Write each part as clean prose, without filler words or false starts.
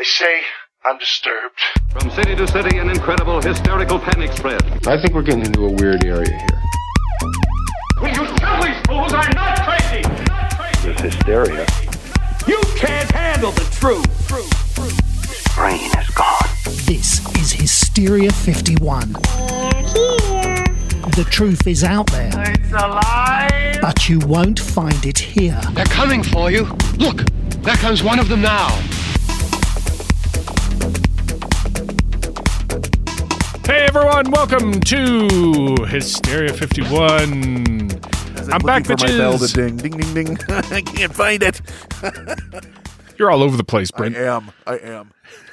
They say I'm disturbed. From city to city, an incredible hysterical panic spread. I think we're getting into a weird area here. Will you tell these fools I'm not crazy? This hysteria. You can't handle the truth. Brain is gone. This is Hysteria 51. They're here. The truth is out there. It's alive. But you won't find it here. They're coming for you. Look, there comes one of them now. Hey everyone, welcome to Hysteria 51. I'm back, for bitches. my bell to ding, ding, ding, ding. I can't find it. You're all over the place, Brent. I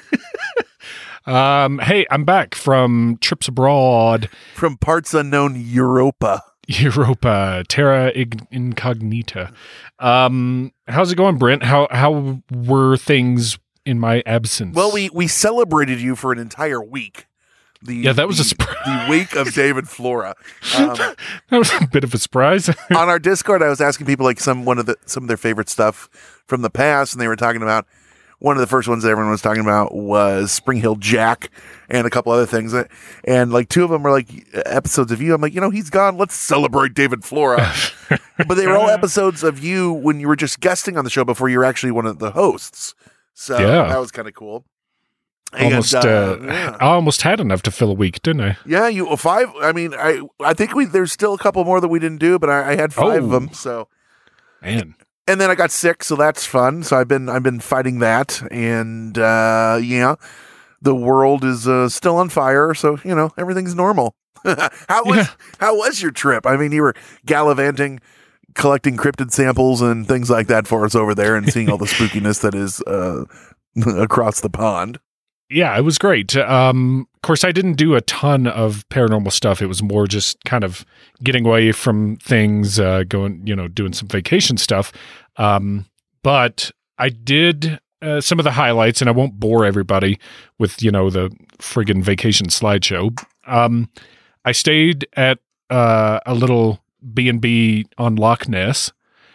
am. Hey, I'm back from trips abroad. From parts unknown Europa. Terra Incognita. How's it going, Brent? How were things in my absence? Well, we celebrated you for an entire week. That was a surprise. The wake of David Flora. That was a bit of a surprise. On our Discord, I was asking people like some of their favorite stuff from the past, and they were talking about one of the first ones that everyone was talking about was Spring Hill Jack and a couple other things. And like two of them were like episodes of you. I'm like, he's gone. Let's celebrate David Flora. But they were all episodes of you when you were just guesting on the show before you were actually one of the hosts. So that was kind of cool. I almost had enough to fill a week, didn't I? Yeah, five. I mean, I think there's still a couple more that we didn't do, but I had five of them. So, man, and then I got sick, so that's fun. So I've been fighting that, and the world is still on fire. So everything's normal. How was your trip? I mean, you were gallivanting, collecting cryptid samples and things like that for us over there, and seeing all the spookiness that is across the pond. Yeah, it was great. Of course, I didn't do a ton of paranormal stuff. It was more just kind of getting away from things, doing some vacation stuff. But I did some of the highlights, and I won't bore everybody with, the friggin' vacation slideshow. I stayed at a little B&B on Loch Ness.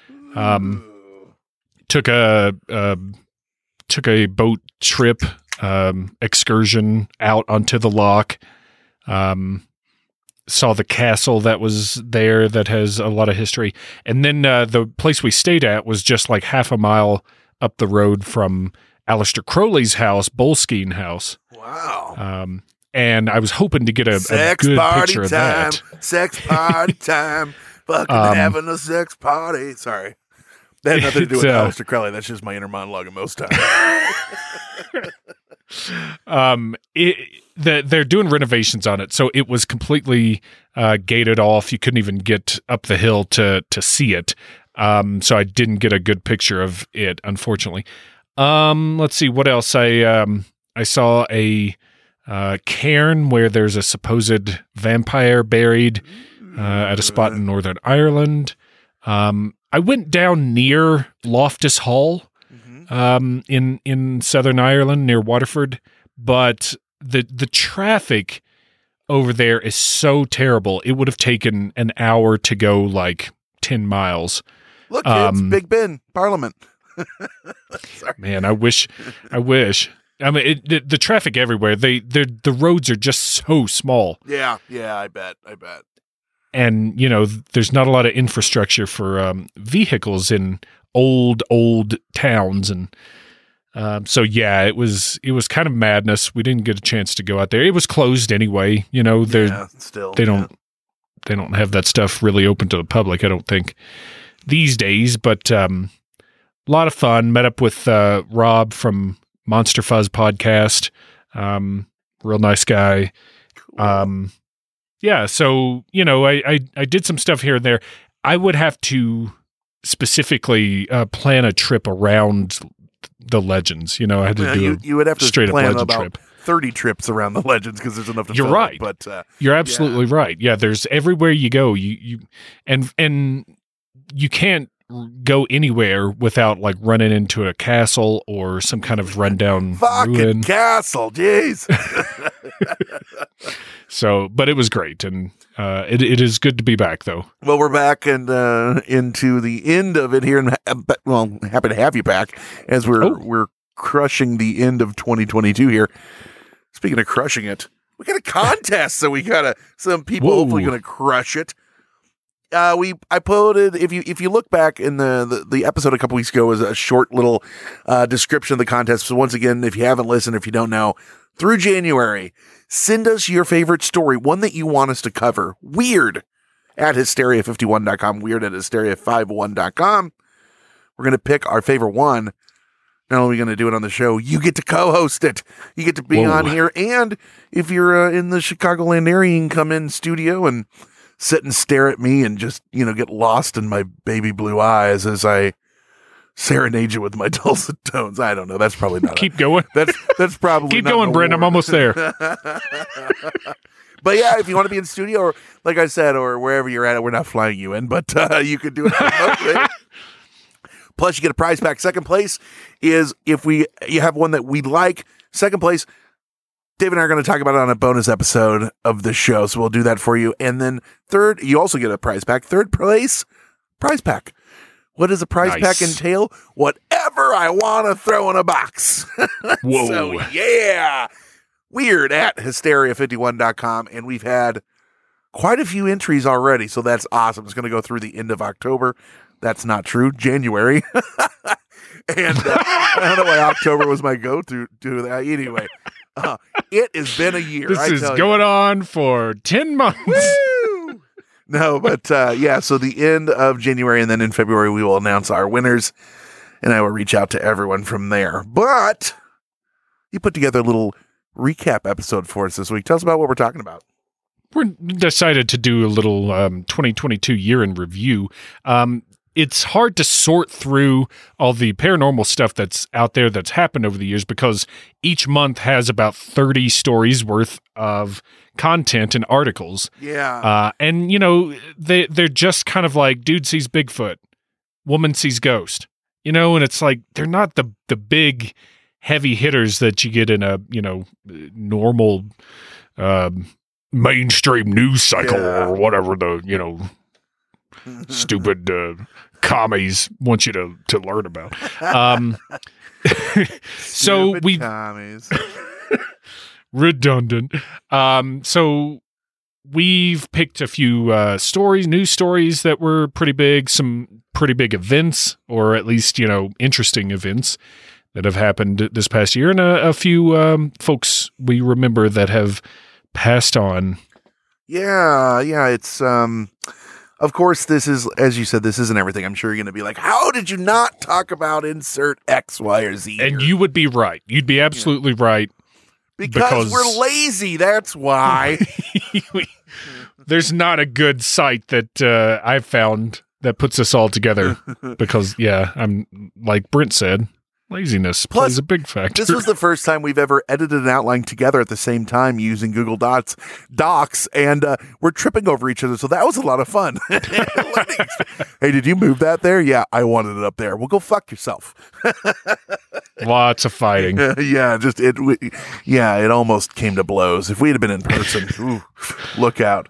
Took a boat trip. Excursion out onto the loch, saw the castle that was there that has a lot of history. And then the place we stayed at was just like half a mile up the road from Aleister Crowley's house, Boleskine House. Wow. And I was hoping to get a good picture of that. Sex party time. Fucking having a sex party. Sorry. That had nothing to do with Aleister Crowley. That's just my inner monologue at most times. They're doing renovations on it, so it was completely gated off. You couldn't even get up the hill to see it. So I didn't get a good picture of it, unfortunately. Let's see what else. I saw a cairn where there's a supposed vampire buried at a spot in Northern Ireland. I went down near Loftus Hall. In Southern Ireland near Waterford, but the traffic over there is so terrible. It would have taken an hour to go like 10 miles. Look, kids, Big Ben, Parliament. Man, I wish. I mean, the traffic everywhere. The roads are just so small. Yeah, I bet. And there's not a lot of infrastructure for vehicles in old towns, and so it was kind of madness. We didn't get a chance to go out there. It was closed anyway. They don't have that stuff really open to the public, I don't think, these days. But a lot of fun. Met up with Rob from Monster Fuzz podcast. Real nice guy. Cool. So I did some stuff here and there. I would have to specifically plan a trip around the legends. I had to do you would have to straight plan up legend about trip. 30 trips around the legends because there's enough to You're fill right. it, but you're absolutely right. Yeah, there's everywhere you go. You and you can't go anywhere without like running into a castle or some kind of rundown fucking ruin. Castle, jeez. So, but it was great, and it is good to be back, though. Well, we're back and into the end of it here, and happy to have you back as we're crushing the end of 2022 here. Speaking of crushing it, we got a contest, so we got some people hopefully going to crush it. I posted, if you look back in the episode a couple weeks ago, was a short little description of the contest. So once again, if you haven't listened, if you don't know, through January, send us your favorite story, one that you want us to cover. Weird at hysteria51.com, weird at hysteria51.com. We're going to pick our favorite one. Not only are we going to do it on the show, you get to co-host it. You get to be on here. And if you're in the Chicagoland area, you can come in studio and sit and stare at me and just, get lost in my baby blue eyes as I serenade you with my dulcet tones. I don't know. That's probably not. Keep going. That's probably Keep not going, Brent. I'm almost there. But yeah, if you want to be in studio or like I said, or wherever you're at, we're not flying you in, but you could do it remotely. Plus, you get a prize pack. Second place is if you have one that we like. Second place, Dave and I are going to talk about it on a bonus episode of the show, so we'll do that for you. And then third, you also get a prize pack. Third place, prize pack. What does a prize pack entail? Whatever I want to throw in a box. Whoa. So, yeah. Weird at hysteria51.com. And we've had quite a few entries already, so that's awesome. It's going to go through the end of October. That's not true. January. And I don't know why October was my go-to do that. Anyway, it has been a year. This is going on for 10 months. Woo! No, but so the end of January, and then in February, we will announce our winners, and I will reach out to everyone from there. But you put together a little recap episode for us this week. Tell us about what we're talking about. We decided to do a little 2022 year in review. It's hard to sort through all the paranormal stuff that's out there that's happened over the years because each month has about 30 stories worth of content and articles. Yeah. And, they're just kind of like, dude sees Bigfoot, woman sees ghost, and it's like they're not the big heavy hitters that you get in a, normal mainstream news cycle or whatever the, stupid commies want you to learn about. So we commies. Redundant. So we've picked a few news stories that were pretty big, some pretty big events, or at least interesting events that have happened this past year, and a few folks we remember that have passed on. Yeah. It's of course, this is, as you said, this isn't everything. I'm sure you're going to be like, how did you not talk about insert X, Y, or Z? And you would be right. You'd be absolutely right. Because we're lazy. That's why. There's not a good site that I've found that puts us all together. Because, I'm like Brent said, laziness plays a big factor. This was the first time we've ever edited an outline together at the same time using Google Docs, and we're tripping over each other, so that was a lot of fun. Hey, did you move that there? Yeah, I wanted it up there. Well, go fuck yourself. Lots of fighting. It almost came to blows. If we had been in person, look out.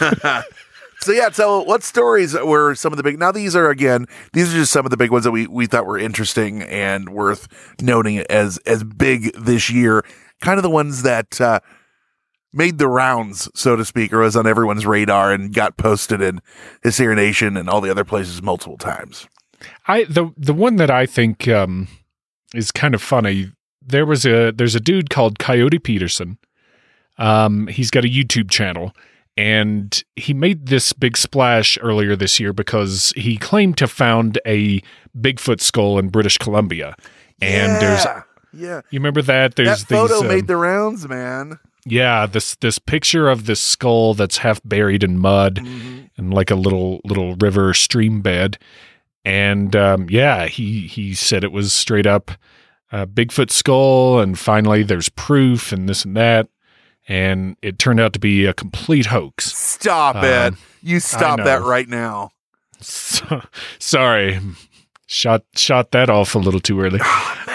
So what stories were some of the big? Now these are just some of the big ones that we thought were interesting and worth noting as big this year. Kind of the ones that made the rounds, so to speak, or was on everyone's radar and got posted in Hysteria Nation and all the other places multiple times. The one that I think is kind of funny. There's a dude called Coyote Peterson. He's got a YouTube channel. And he made this big splash earlier this year because he claimed to found a Bigfoot skull in British Columbia. And you remember that? There's that photo made the rounds, man. Yeah, this picture of this skull that's half buried in mud and like a little river stream bed. And he said it was straight up Bigfoot skull, and finally there's proof and this and that. And it turned out to be a complete hoax. Stop it. You stop that right now. Sorry. Shot that off a little too early.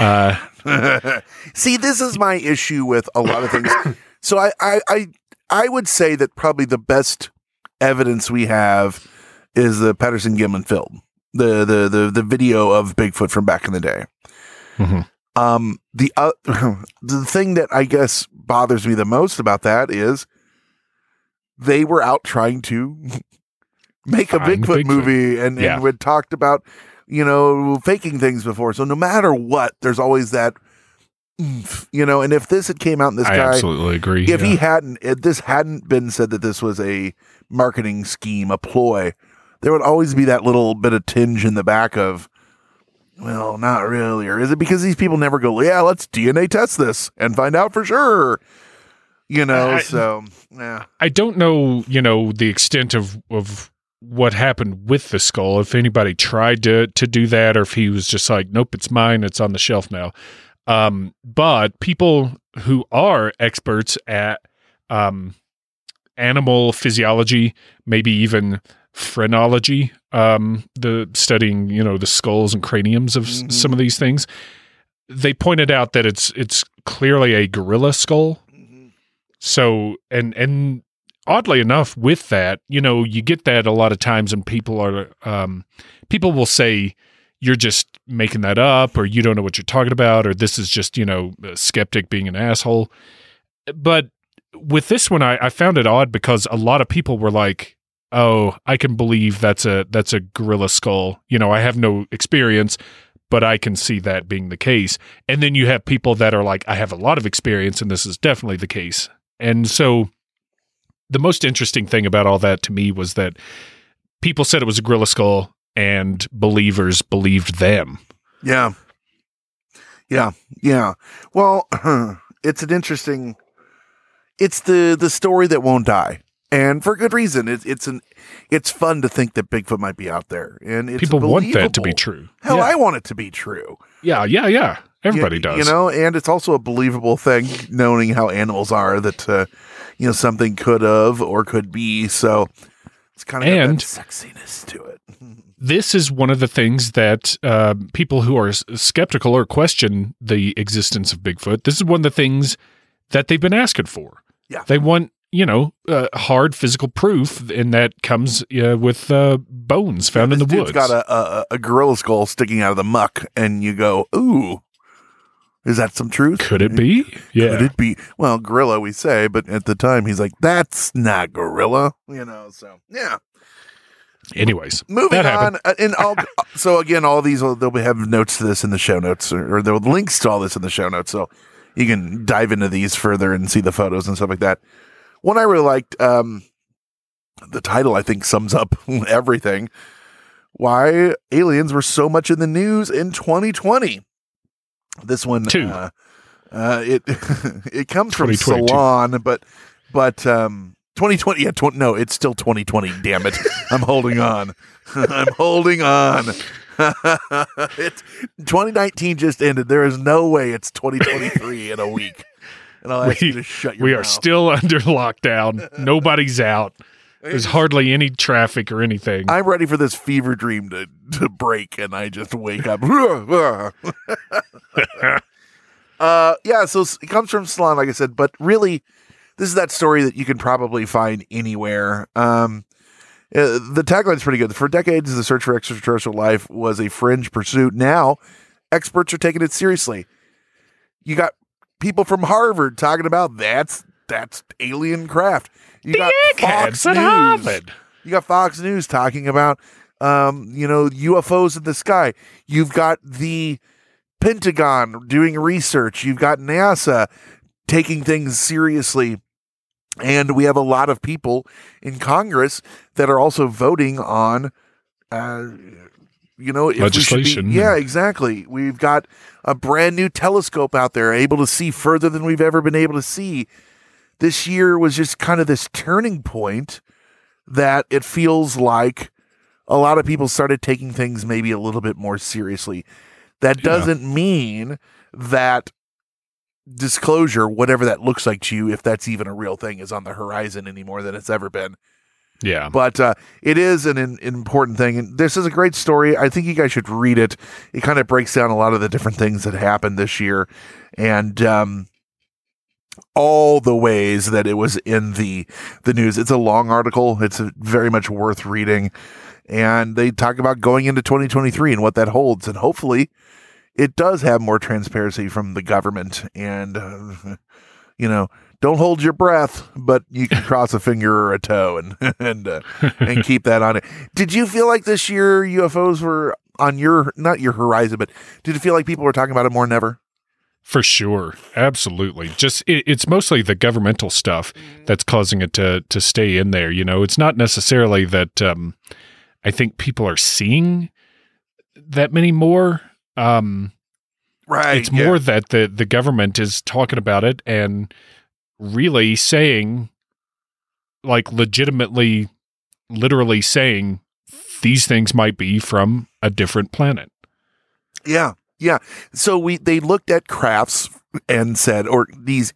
See, this is my issue with a lot of things. So I would say that probably the best evidence we have is the Patterson Gimlin film, the video of Bigfoot from back in the day. Mm-hmm. The thing that I guess bothers me the most about that is they were out trying to make a Bigfoot movie and we'd talked about, faking things before. So no matter what, there's always that, and if this had came out and this I guy, absolutely agree. if this hadn't been said that this was a marketing scheme, a ploy, there would always be that little bit of tinge in the back of, well, not really. Or is it because these people never go, yeah, let's DNA test this and find out for sure? I don't know, the extent of what happened with the skull, if anybody tried to do that, or if he was just like, nope, it's mine, it's on the shelf now. But people who are experts at animal physiology, maybe even phrenology, the studying, the skulls and craniums of some of these things, they pointed out that it's clearly a gorilla skull. So, and oddly enough, with that, you get that a lot of times, and people will say you're just making that up, or you don't know what you're talking about, or this is just, a skeptic being an asshole. But with this one, I found it odd because a lot of people were like, oh, I can believe that's a gorilla skull. I have no experience, but I can see that being the case. And then you have people that are like, I have a lot of experience, and this is definitely the case. And so the most interesting thing about all that to me was that people said it was a gorilla skull and believers believed them. Yeah. Well, it's the story that won't die. And for good reason. It's fun to think that Bigfoot might be out there, and it's people want that to be true. Hell, I want it to be true. Yeah. Everybody does. And it's also a believable thing, knowing how animals are, that something could have or could be. So it's kind of got that sexiness to it. This is one of the things that people who are skeptical or question the existence of Bigfoot. This is one of the things that they've been asking for. Yeah, they want. Hard physical proof, and that comes with bones found in the woods. It's got a gorilla skull sticking out of the muck, and you go, ooh, is that some truth? Could it be? Yeah. Could it be? Well, gorilla, we say, but at the time, he's like, that's not gorilla, so, yeah. Anyways, moving on. So again, all these, they'll have notes to this in the show notes, or there will links to all this in the show notes, so you can dive into these further and see the photos and stuff like that. One I really liked, the title I think sums up everything. Why aliens were so much in the news in 2020. This one, it comes from Salon, but 2020. Yeah, no, it's still 2020. Damn it, I'm holding on. It's 2019 just ended. There is no way it's 2023 in a week. And I'll ask you to shut your mouth. We are still under lockdown. Nobody's out. There's hardly any traffic or anything. I'm ready for this fever dream to break, and I just wake up. So it comes from Salon, like I said, but really, this is that story that you can probably find anywhere. The tagline's pretty good. For decades, the search for extraterrestrial life was a fringe pursuit. Now, experts are taking it seriously. You got people from Harvard talking about that's alien craft. You got Fox News. You got Fox News talking about UFOs in the sky. You've got the Pentagon doing research. You've got NASA taking things seriously. And we have a lot of people in Congress that are also voting on legislation. Yeah, exactly. We've got a brand new telescope out there, able to see further than we've ever been able to see. This year was just kind of this turning point that it feels like a lot of people started taking things maybe a little bit more seriously. That doesn't mean that disclosure, whatever that looks like to you, if that's even a real thing, is on the horizon any more than it's ever been. Yeah. But it is an important thing. And this is a great story. I think you guys should read it. It kind of breaks down a lot of the different things that happened this year and all the ways that it was in the news. It's a long article. It's very much worth reading. And they talk about going into 2023 and what that holds. And hopefully it does have more transparency from the government, and don't hold your breath, but you can cross a finger or a toe and keep that on it. Did you feel like this year UFOs were on not your horizon, but did it feel like people were talking about it more than ever? For sure. Absolutely. Just it's mostly the governmental stuff that's causing it to stay in there. It's not necessarily that I think people are seeing that many more. Right. It's more that the government is talking about it and really saying, like, legitimately, literally saying these things might be from a different planet. Yeah. Yeah. So they looked at crafts and said, or these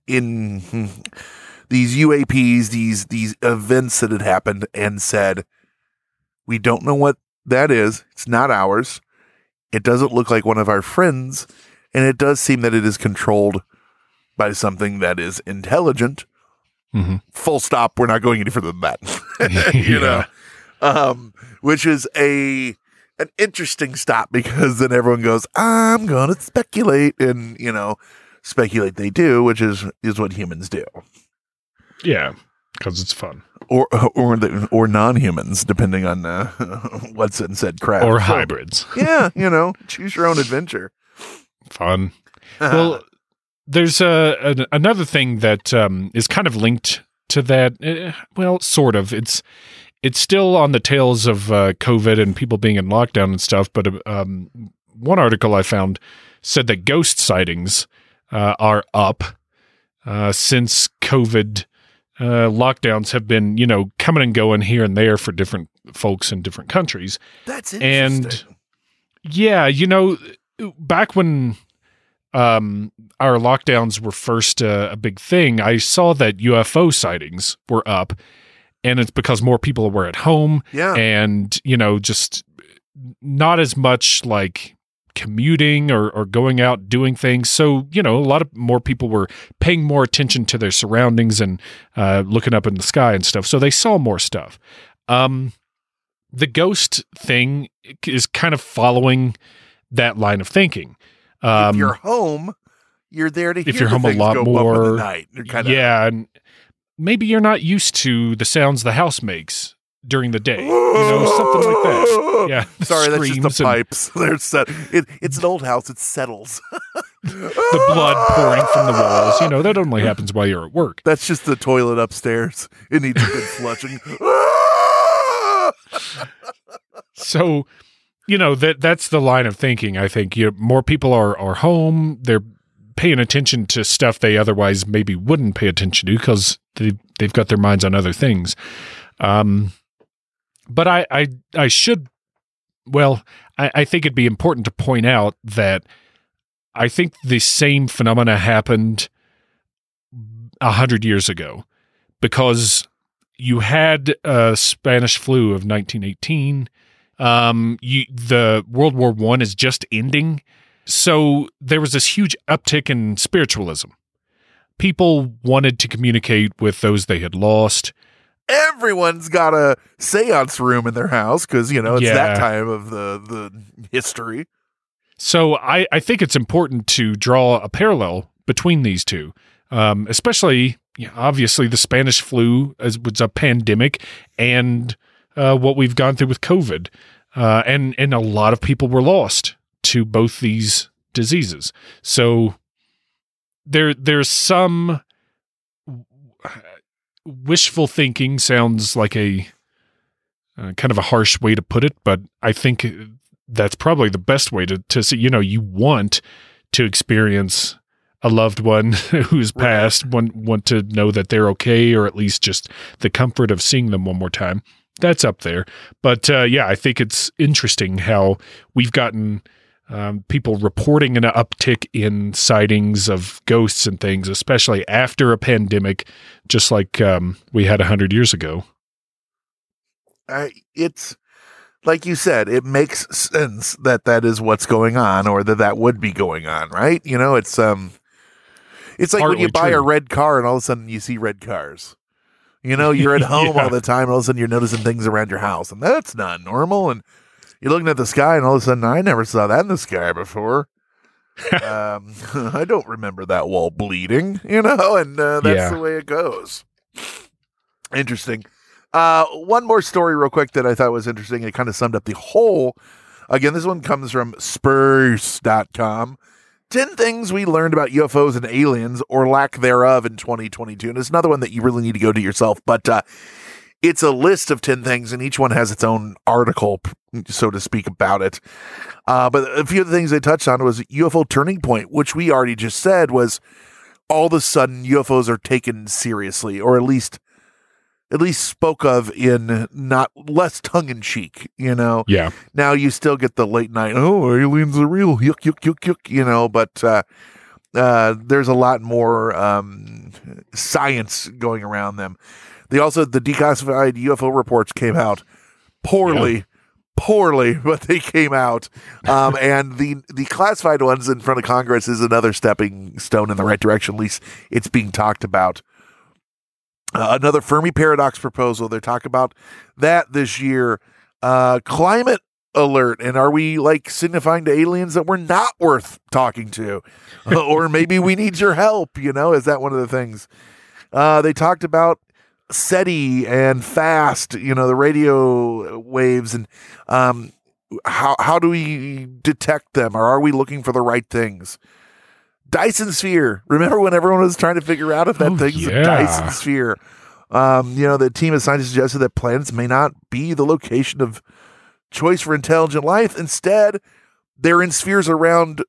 UAPs, these events that had happened, and said, we don't know what that is. It's not ours. It doesn't look like one of our friends. And it does seem that it is controlled by something that is intelligent. Mm-hmm. Full stop. We're not going any further than that. Which is an interesting stop, because then everyone goes, I'm going to speculate, and, speculate they do, which is what humans do. Yeah, because it's fun. Or non-humans, depending on what's in said craft. Or hybrids. Yeah, choose your own adventure. Fun. Well, there's another thing that is kind of linked to that. Well, sort of. It's still on the tails of COVID and people being in lockdown and stuff, but one article I found said that ghost sightings are up since COVID. Lockdowns have been, coming and going here and there for different folks in different countries. That's interesting. And yeah, back when our lockdowns were first a big thing, I saw that UFO sightings were up. And it's because more people were at home, and, just not as much like commuting or going out doing things. So, a lot of more people were paying more attention to their surroundings and looking up in the sky and stuff. So they saw more stuff. The ghost thing is kind of following that line of thinking. If you're home, you're there to hear if you're home a lot go more. Bump in the night. And maybe you're not used to the sounds the house makes during the day, something like that. Yeah, sorry, that's just the pipes. It's an old house. It settles. The blood pouring from the walls. That only happens while you're at work. That's just the toilet upstairs. It needs a good flushing. So, that's the line of thinking. I think more people are home. They're paying attention to stuff they otherwise maybe wouldn't pay attention to because they've got their minds on other things. But I think it'd be important to point out that I think the same phenomena happened 100 years ago, because you had a Spanish flu of 1918. The World War I is just ending. So there was this huge uptick in spiritualism. People wanted to communicate with those they had lost. Everyone's got a seance room in their house because, it's that time of the history. So I think it's important to draw a parallel between these two, especially, obviously, the Spanish flu was a pandemic, and what we've gone through with COVID. And a lot of people were lost to both these diseases. So there's some wishful thinking, sounds like a kind of a harsh way to put it, but I think that's probably the best way to see, you want to experience a loved one who's passed, want to know that they're okay, or at least just the comfort of seeing them one more time. That's up there. But I think it's interesting how we've gotten people reporting an uptick in sightings of ghosts and things, especially after a pandemic, just like we had 100 years ago. It's like you said, it makes sense that is what's going on, or that would be going on, right? It's like when you buy a red car and all of a sudden you see red cars. You're at home all the time, and all of a sudden you're noticing things around your house, and that's not normal. And you're looking at the sky, and all of a sudden, I never saw that in the sky before. I don't remember that wall bleeding, and that's the way it goes. Interesting. One more story real quick that I thought was interesting. It kind of summed up the whole. Again, this one comes from Spurs.com. 10 things we learned about UFOs and aliens, or lack thereof, in 2022. And it's another one that you really need to go to yourself. But it's a list of 10 things, and each one has its own article, so to speak, about it. But a few of the things they touched on was UFO turning point, which we already just said was all of a sudden UFOs are taken seriously, or at least spoke of in not less tongue-in-cheek, Yeah. Now you still get the late night, oh, aliens are real, yuck, yuck, yuck, yuck, but there's a lot more science going around them. The declassified UFO reports came out poorly, but they came out. And the classified ones in front of Congress is another stepping stone in the right direction. At least it's being talked about. Another Fermi paradox proposal. They're talking about that this year. Climate alert. And are we signifying to aliens that we're not worth talking to? Or maybe we need your help, Is that one of the things? They talked about SETI and FAST, the radio waves, and how do we detect them, or are we looking for the right things? Dyson sphere. Remember when everyone was trying to figure out if that thing's a Dyson sphere? The team of scientists suggested that planets may not be the location of choice for intelligent life. Instead, they're in spheres around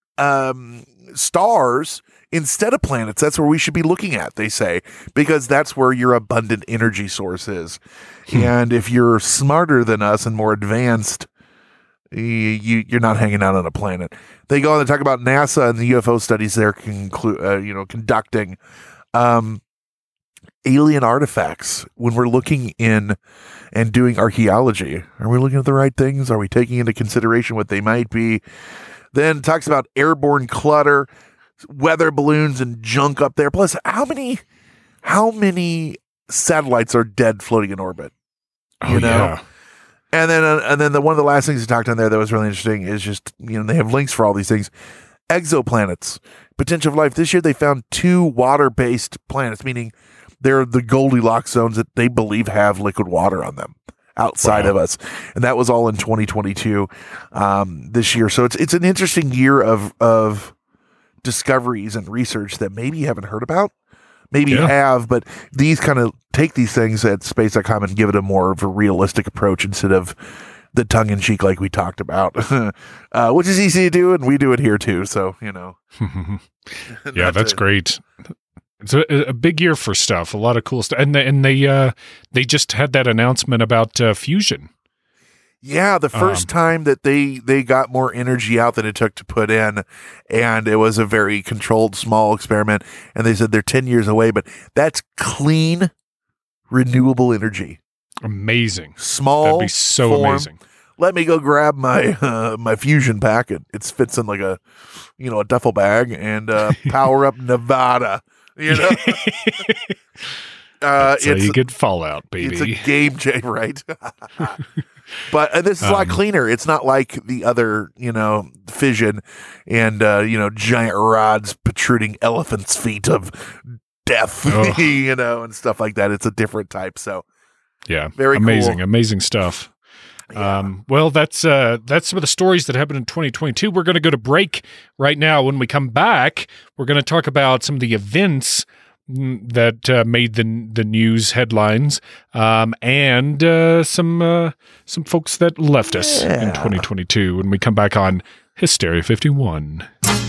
stars instead of planets. That's where we should be looking at, they say, because that's where your abundant energy source is. And if you're smarter than us and more advanced, you're not hanging out on a planet. They go on to talk about NASA and the UFO studies they're conducting. Alien artifacts. When we're looking in and doing archaeology, are we looking at the right things? Are we taking into consideration what they might be? Then talks about airborne clutter, weather balloons, and junk up there. Plus, how many satellites are dead floating in orbit? Yeah. And then one of the last things he talked on there that was really interesting is just, they have links for all these things. Exoplanets, potential of life. This year they found 2 water-based planets, meaning they're the Goldilocks zones that they believe have liquid water on them outside of us. And that was all in 2022 this year. So it's an interesting year of discoveries and research that maybe you haven't heard about. Maybe you have, but these kind of take these things at space.com and give it a more of a realistic approach instead of the tongue-in-cheek like we talked about, which is easy to do, and we do it here too. So, Yeah, that's great. It's a big year for stuff, a lot of cool stuff. And they just had that announcement about fusion. Yeah, the first time that they got more energy out than it took to put in, and it was a very controlled, small experiment, and they said they're 10 years away, but that's clean, renewable energy. Amazing. Small. That'd be so form. amazing. Let me go grab my my fusion pack. It fits in like a duffel bag, and power up Nevada. That's how you get Fallout, baby. It's a game changer, right? But this is a lot cleaner. It's not like the other, fission and, giant rods protruding elephants' feet of death, and stuff like that. It's a different type. So, yeah, very amazing, cool. Amazing stuff. Yeah. Well, that's some of the stories that happened in 2022. We're going to go to break right now. When we come back, we're going to talk about some of the events that made the news headlines, and some folks that left us in 2022 when we come back on Hysteria 51.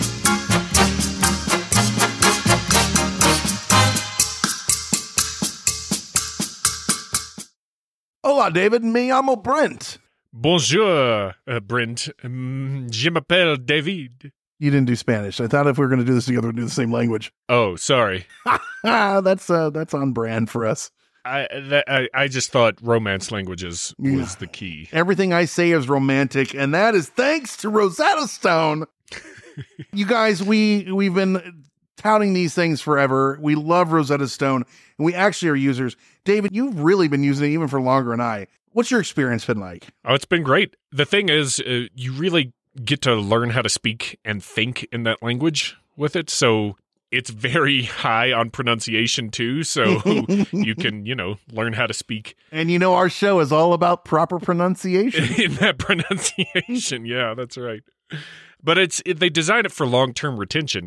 Hola, David. Me llamo Brent. Bonjour, Brent. Je m'appelle David. You didn't do Spanish. I thought if we were going to do this together, we'd do the same language. Oh, sorry. That's on brand for us. I just thought romance languages was the key. Everything I say is romantic, and that is thanks to Rosetta Stone. You guys, we've been touting these things forever. We love Rosetta Stone, and we actually are users. David, you've really been using it even for longer than I. What's your experience been like? Oh, it's been great. The thing is, you really get to learn how to speak and think in that language with it. So it's very high on pronunciation too. So you can, learn how to speak. And our show is all about proper pronunciation. In that pronunciation. Yeah, that's right. But they design it for long-term retention,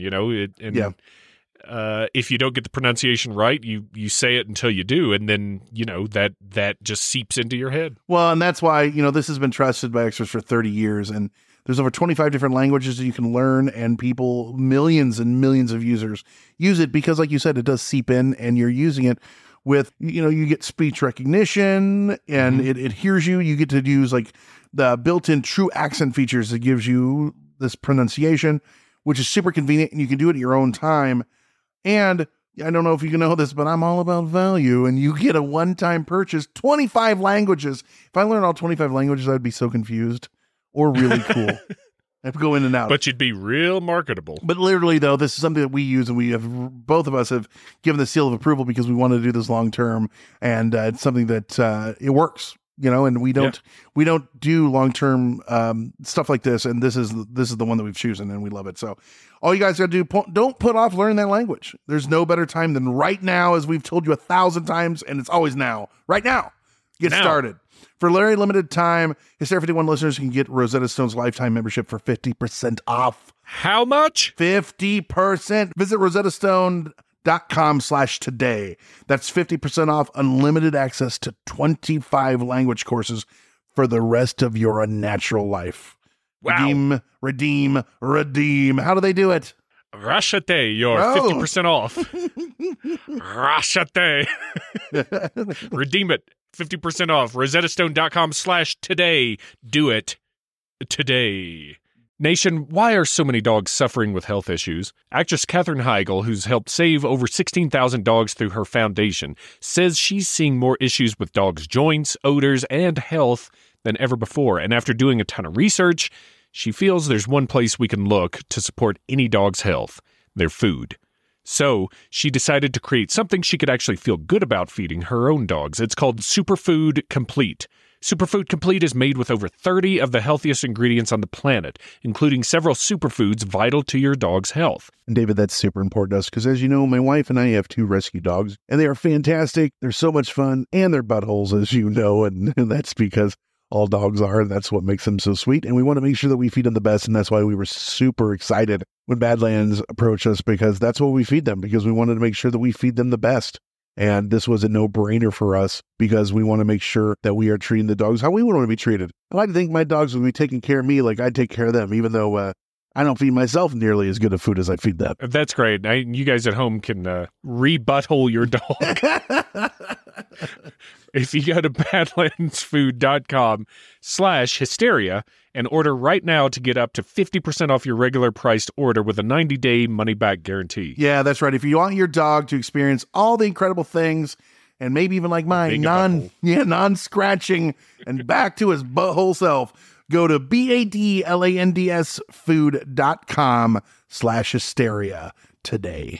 if you don't get the pronunciation right, you say it until you do, and then that just seeps into your head. Well, and that's why this has been trusted by experts for 30 years, and there's over 25 different languages that you can learn, and millions and millions of users use it because, like you said, it does seep in, and you're using it with you get speech recognition, and it hears you. You get to use like the built-in true accent features that gives you this pronunciation, which is super convenient, and you can do it at your own time. And I don't know if you know this, but I'm all about value, and you get a one-time purchase, 25 languages. If I learned all 25 languages, I'd be so confused or really cool. I have to go in and out. But you'd be real marketable. But literally, though, this is something that we use, and both of us have given the seal of approval because we want to do this long-term, and it's something that it works. And we don't do long-term stuff like this. And this is the one that we've chosen, and we love it. So all you guys got to do, don't put off learning that language. There's no better time than right now, as we've told you 1,000 times, and it's always now. Right now. Get started. For a very limited time, Hysteria 51 listeners can get Rosetta Stone's lifetime membership for 50% off. How much? 50%. Visit rosettastone.com/today. That's 50% off unlimited access to 25 language courses for the rest of your unnatural life. Wow. Redeem. How do they do it? Rashate, you're 50% off. Rashate. Redeem it. 50% off. rosettastone.com/today. Do it today. Nation, why are so many dogs suffering with health issues? Actress Katherine Heigl, who's helped save over 16,000 dogs through her foundation, says she's seeing more issues with dogs' joints, odors, and health than ever before. And after doing a ton of research, she feels there's one place we can look to support any dog's health: their food. So she decided to create something she could actually feel good about feeding her own dogs. It's called Superfood Complete. Superfood Complete is made with over 30 of the healthiest ingredients on the planet, including several superfoods vital to your dog's health. And David, that's super important to us because, as you know, my wife and I have 2 rescue dogs, and they are fantastic. They're so much fun, and they're buttholes, as you know, and that's because all dogs are, and that's what makes them so sweet. And we want to make sure that we feed them the best, and that's why we were super excited when Badlands approached us, because that's what we feed them, because we wanted to make sure that we feed them the best. And this was a no-brainer for us because we want to make sure that we are treating the dogs how we want to be treated. I like to think my dogs will be taking care of me like I take care of them, even though I don't feed myself nearly as good of food as I feed them. That's great. You guys at home can re-butthole your dog. If you go to badlandsfood.com/hysteria and order right now to get up to 50% off your regular priced order with a 90-day money-back guarantee. Yeah, that's right. If you want your dog to experience all the incredible things, and maybe even like mine, non-scratching and back to his butthole self, go to badlandsfood.com/hysteria today.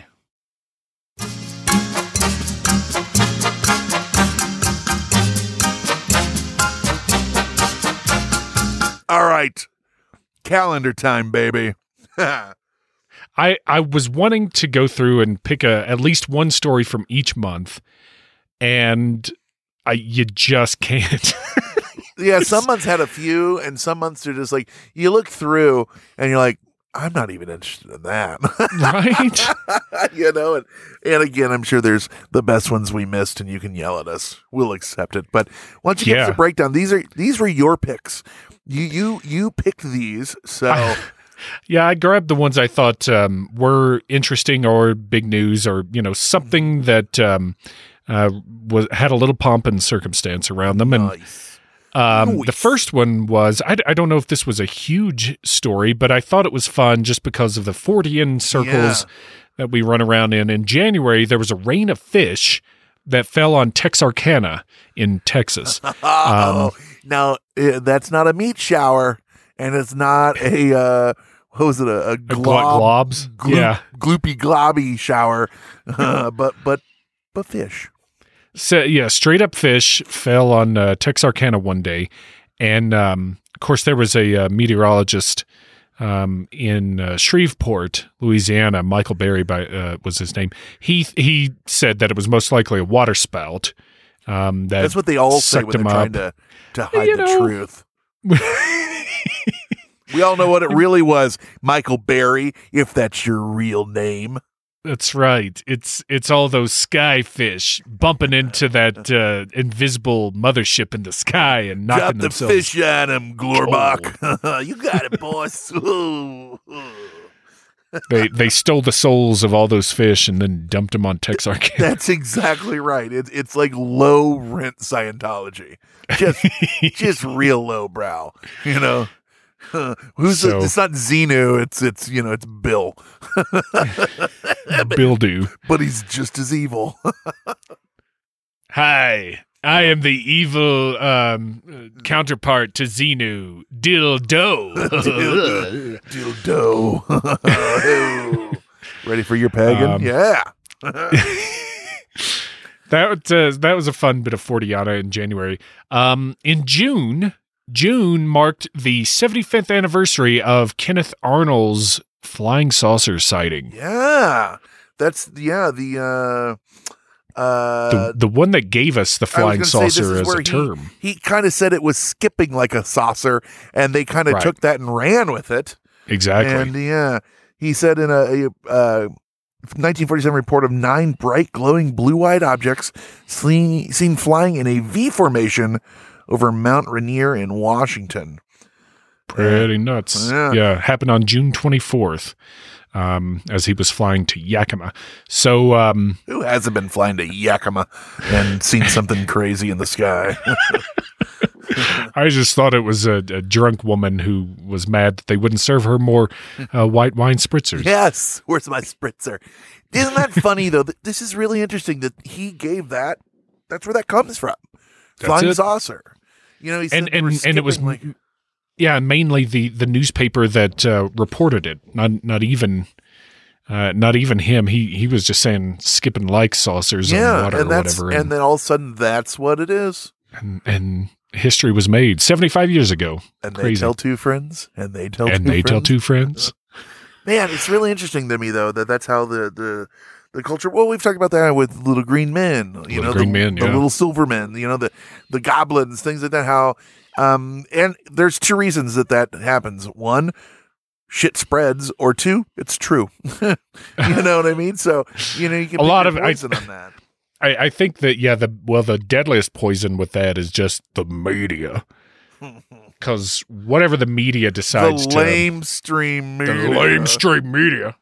All right. Calendar time, baby. I was wanting to go through and pick at least one story from each month, and you just can't. Yeah, some months had a few, and some months are just like, you look through, and you're like, I'm not even interested in that. Right? And again, I'm sure there's the best ones we missed, and you can yell at us. We'll accept it. But why don't you give us a breakdown? These were your picks. You picked these, so... Yeah, I grabbed the ones I thought were interesting or big news or, something that had a little pomp and circumstance around them. Nice. And the first one was, I don't know if this was a huge story, but I thought it was fun just because of the Fortean circles that we run around in. In January, there was a rain of fish that fell on Texarkana in Texas. Now, that's not a meat shower, and it's not a... what was it? A globs? Gloopy globby shower, but fish. So yeah, straight up fish fell on Texarkana one day, and of course, there was a meteorologist in Shreveport, Louisiana. Michael Berry was his name. He said that it was most likely a water spout. That's what they all say when they're trying to hide the truth. We all know what it really was, Michael Berry, if that's your real name. That's right. It's all those sky fish bumping into that invisible mothership in the sky and knocking themselves. Drop the fish on him, Glorbach. Oh. You got it, boss. They stole the souls of all those fish and then dumped them on Texarkana. That's exactly right. It's like low rent Scientology, just real low brow. You know, it's not Xenu. It's Bill. Bill do, but he's just as evil. Hi, I am the evil counterpart to Xenu, Dildo. Dildo. Ready for your pagan? Yeah. That was a fun bit of Fortiana in January. In June marked the 75th anniversary of Kenneth Arnold's flying saucer sighting. Yeah, that's the one that gave us the flying saucer as a term. He kind of said it was skipping like a saucer, and they kind of took that and ran with it. Exactly. And he said in a 1947 report of 9 bright, glowing blue-eyed objects seen flying in a V formation over Mount Rainier in Washington. Pretty nuts. Yeah, happened on June 24th as he was flying to Yakima. So, who hasn't been flying to Yakima and seen something crazy in the sky? I just thought it was a drunk woman who was mad that they wouldn't serve her more white wine spritzers. Yes, where's my spritzer? Isn't that funny, though? This is really interesting that he gave that. That's where that comes from. Flying saucer. He said and it was mainly the newspaper that reported it. Not even him. He was just saying skipping like saucers on water or whatever. And then all of a sudden, that's what it is. And history was made 75 years ago. And Crazy. They tell two friends. And they tell two friends. Man, it's really interesting to me though that's how the culture. Well, we've talked about that with Little Green Men. The Little Silver Men. The goblins, things like that. How and there's 2 reasons that happens. 1, shit spreads, or 2, it's true. You know what I mean? So you can a lot of poison on that. I think that the deadliest poison with that is just the media. Because whatever the media decides the lamestream media.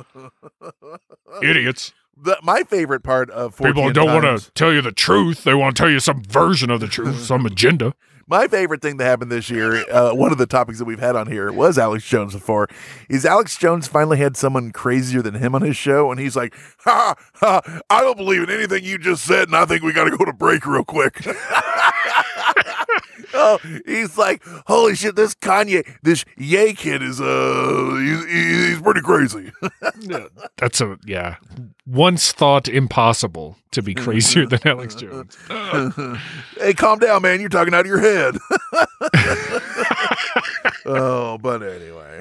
Idiots. My favorite part of people don't want to tell you the truth. They want to tell you some version of the truth, some agenda. My favorite thing that happened this year, one of the topics that we've had on here was Alex Jones before, is Alex Jones finally had someone crazier than him on his show, and he's like, I don't believe in anything you just said, and I think we got to go to break real quick. Oh, he's like, holy shit, this Ye kid is, he's pretty crazy. That's once thought impossible to be crazier than Alex Jones. Hey, calm down, man. You're talking out of your head. Oh, but anyway.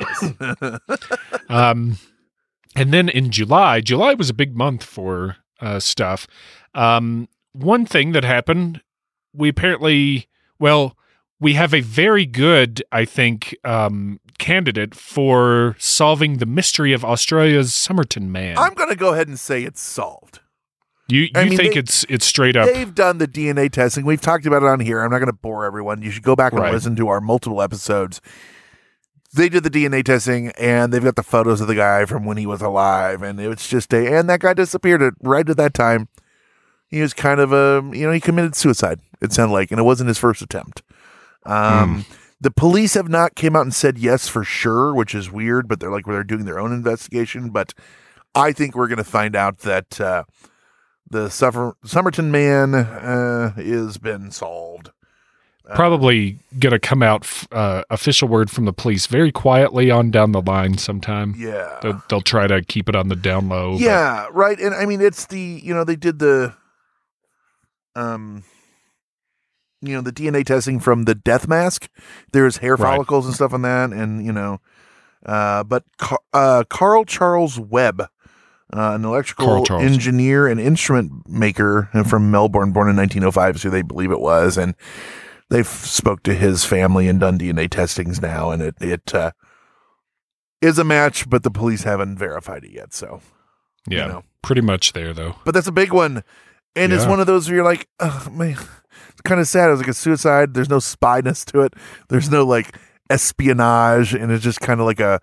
And then in July was a big month for stuff. One thing that happened, we have a very good, I think, candidate for solving the mystery of Australia's Somerton Man. I'm going to go ahead and say it's solved. You think it's straight up? They've done the DNA testing. We've talked about it on here. I'm not going to bore everyone. You should go back and listen to our multiple episodes. They did the DNA testing, and they've got the photos of the guy from when he was alive, and it's just and that guy disappeared right at that time. He was kind of he committed suicide, it sounded like, and it wasn't his first attempt. The police have not came out and said yes for sure, which is weird, but they're doing their own investigation. But I think we're going to find out that the Somerton Man has been solved. Probably going to come out official word from the police very quietly on down the line sometime. Yeah. They'll try to keep it on the down low. Yeah, right. And I mean, it's they did the the DNA testing from the death mask. There's hair Right. follicles and stuff on that, and but Carl Charles Webb, an electrical engineer and instrument maker from Melbourne, born in 1905, is who they believe it was, and they've spoke to his family and done DNA testings now, and it is a match, but the police haven't verified it yet. So, Yeah, pretty much there though. But that's a big one, and it's one of those where you're like, oh man, it's kind of sad. It was like a suicide. There's no spyness to it. There's no like espionage, and it's just kind of like a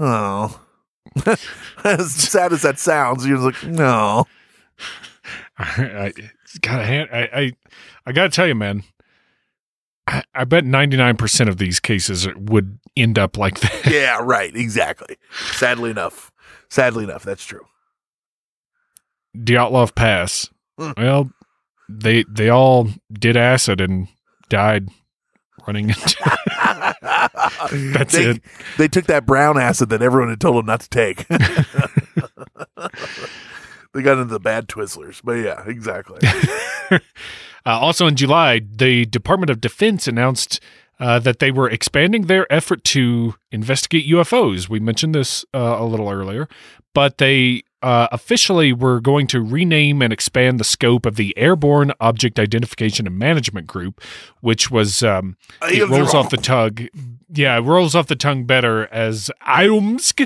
as sad as that sounds, you're like, no. I gotta tell you, man. I bet 99% of these cases would end up like that. Yeah, right. Exactly. Sadly enough, that's true. Dyatlov Pass. Well, they all did acid and died running into. That's it. They took that brown acid that everyone had told them not to take. They got into the bad Twizzlers, but yeah, exactly. Also in July, the Department of Defense announced that they were expanding their effort to investigate UFOs. We mentioned this a little earlier, but they officially were going to rename and expand the scope of the Airborne Object Identification and Management Group, which was it rolls off the tongue. Yeah, it rolls off the tongue better as IOMSC.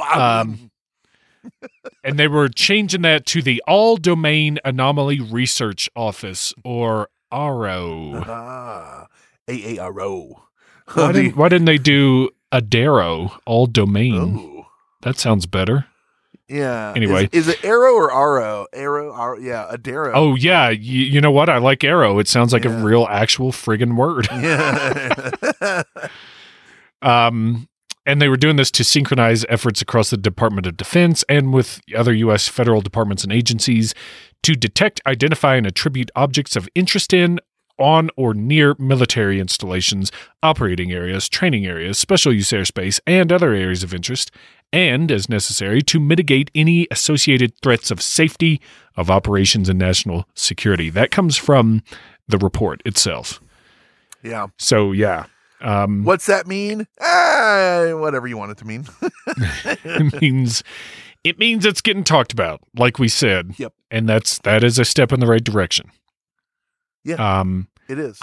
And they were changing that to the All Domain Anomaly Research Office, or AARO. AARO. Why didn't they do ADARO, All Domain? Oh. That sounds better. Yeah. Anyway. Is it Arrow or Arrow? Arrow, yeah, Adaro. Oh, yeah. You know what? I like Arrow. It sounds like a real, actual friggin' word. Yeah. And they were doing this to synchronize efforts across the Department of Defense and with other U.S. federal departments and agencies to detect, identify, and attribute objects of interest in, on, or near military installations, operating areas, training areas, special use airspace, and other areas of interest, and, as necessary, to mitigate any associated threats of safety, of operations, and national security. That comes from the report itself. Yeah. So, yeah. What's that mean? Whatever you want it to mean. It means it's getting talked about, like we said. Yep. And that is a step in the right direction. Yeah. It is.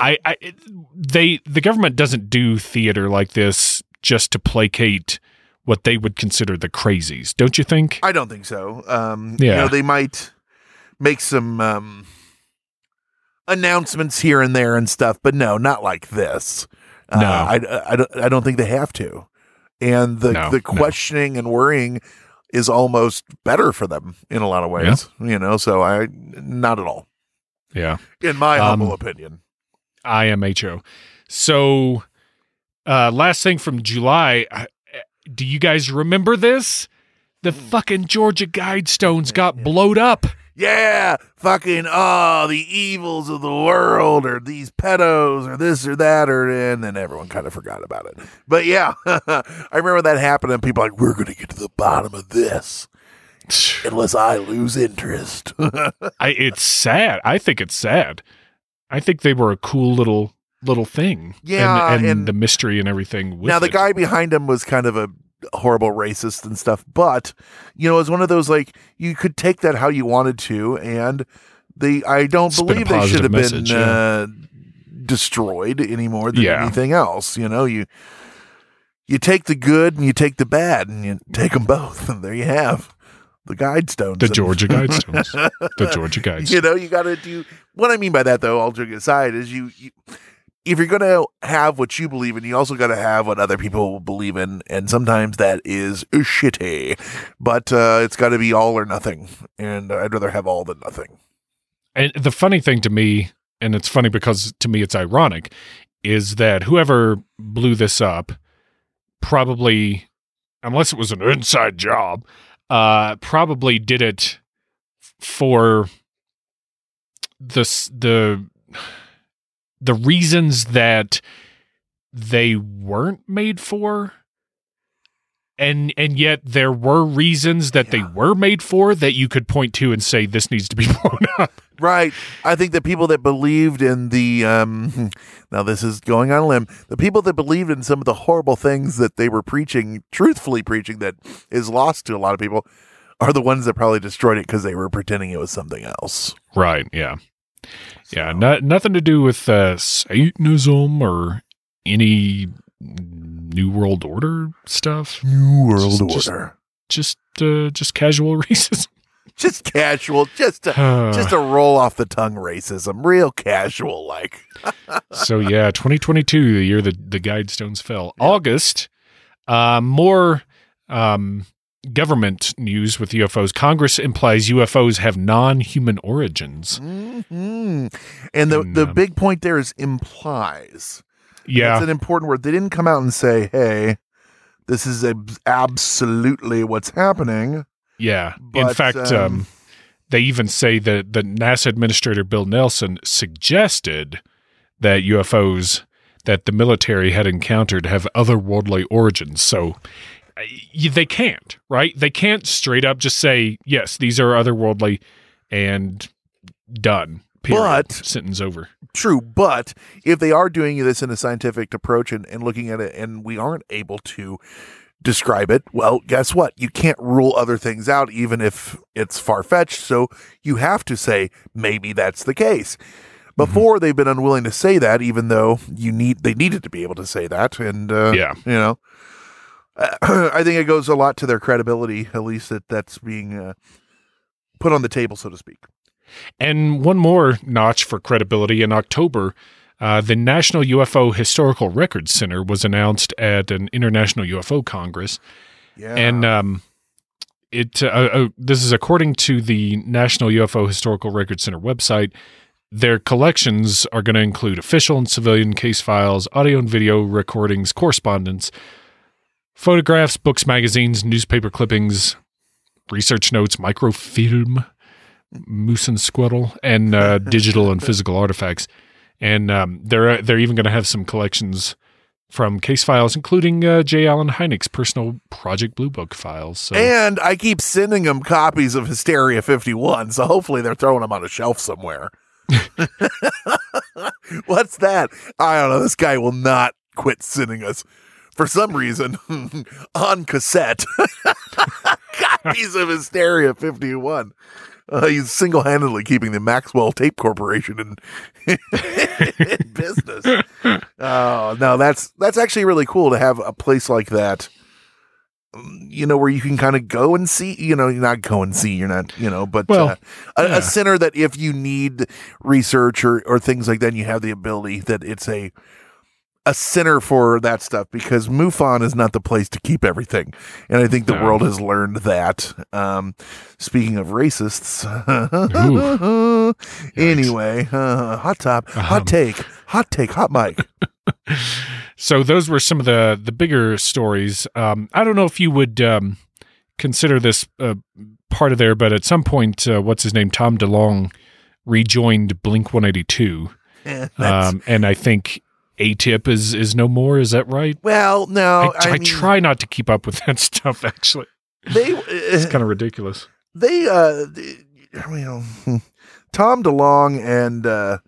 The government doesn't do theater like this just to placate what they would consider the crazies, don't you think? I don't think so. Yeah. They might make some announcements here and there and stuff, but no, not like this. No, I don't think they have to. And the questioning and worrying is almost better for them in a lot of ways. Yeah. So not at all. Yeah. In my humble opinion. IMHO. So, last thing from July, do you guys remember this? The fucking Georgia Guidestones got blowed up. Yeah, fucking, the evils of the world, or these pedos, or this or that, and then everyone kind of forgot about it. But yeah, I remember that happened, and people were like, we're going to get to the bottom of this, unless I lose interest. It's sad. I think it's sad. I think they were a cool little thing. Yeah, and the mystery and everything with now, the it. guy behind him was kind of a horrible racist and stuff, but it was one of those, like, you could take that how you wanted to, and I don't believe they should have been destroyed any more than anything else. You take the good and you take the bad and you take them both, and there you have the Guidestones. The Georgia Guidestones. The Georgia Guidestones. You got to do, what I mean by that, though, all joking aside, is you if you're going to have what you believe in, you also got to have what other people believe in. And sometimes that is shitty, but it's got to be all or nothing. And I'd rather have all than nothing. And the funny thing to me, and it's funny because to me it's ironic, is that whoever blew this up probably, unless it was an inside job, probably did it for the reasons that they weren't made for. And yet there were reasons that they were made for that you could point to and say this needs to be blown up. Right. I think the people that believed in the now this is going on a limb, the people that believed in some of the horrible things that they were preaching, truthfully preaching, that is lost to a lot of people, are the ones that probably destroyed it because they were pretending it was something else. Right. Yeah. Yeah. Nothing to do with Satanism or any New World Order stuff. New World Order. Just casual racism. Just casual, just a roll off the tongue racism, real casual like. So yeah, 2022, the year the Guidestones fell. Yep. August, more government news with UFOs. Congress implies UFOs have non-human origins. Mm-hmm. And the big point there is implies. Yeah. That's an important word. They didn't come out and say, hey, this is absolutely what's happening. Yeah. But, in fact, they even say that the NASA administrator, Bill Nelson, suggested that UFOs that the military had encountered have otherworldly origins. So they can't, right? They can't straight up just say, yes, these are otherworldly and done. Period. But sentence over. True, but if they are doing this in a scientific approach and looking at it and we aren't able to describe it, well, guess what? You can't rule other things out even if it's far-fetched, so you have to say maybe that's the case. Before they've been unwilling to say that, even though they needed to be able to say that, and I think it goes a lot to their credibility, at least that's being put on the table, so to speak. And one more notch for credibility. In October, the National UFO Historical Records Center was announced at an International UFO Congress. Yeah. And this is according to the National UFO Historical Records Center website. Their collections are going to include official and civilian case files, audio and video recordings, correspondence, photographs, books, magazines, newspaper clippings, research notes, microfilm, moose and squirrel, and digital and physical artifacts. And they're even going to have some collections from case files, including J. Allen Hynek's personal Project Blue Book files. So. And I keep sending them copies of Hysteria 51, so hopefully they're throwing them on a shelf somewhere. What's that? I don't know. This guy will not quit sending us, for some reason, on cassette, copies of Hysteria 51. He's single-handedly keeping the Maxwell Tape Corporation in business. Oh, no, that's actually really cool to have a place like that, where you can kind of go and see, you're not go and see, you're not, but a center that if you need research or things like that, and you have the ability that it's a center for that stuff, because MUFON is not the place to keep everything. And I think the world has learned that. Speaking of racists, anyway, hot take, hot mic. So those were some of the bigger stories. I don't know if you would consider this part of there, but at some point, what's his name? Tom DeLonge rejoined Blink-182. And I think ATIP is no more. Is that right? Well, no. I try not to keep up with that stuff, actually. It's kind of ridiculous. Tom DeLonge and